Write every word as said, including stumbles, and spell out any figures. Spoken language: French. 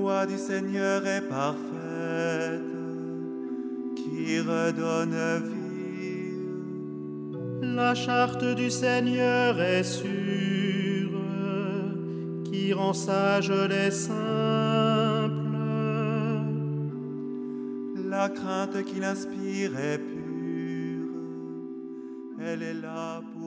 loi du Seigneur est parfaite, qui redonne vie. La charte du Seigneur est sûre, qui rend sages les simples. La crainte qu'il inspire est pure, elle est là pour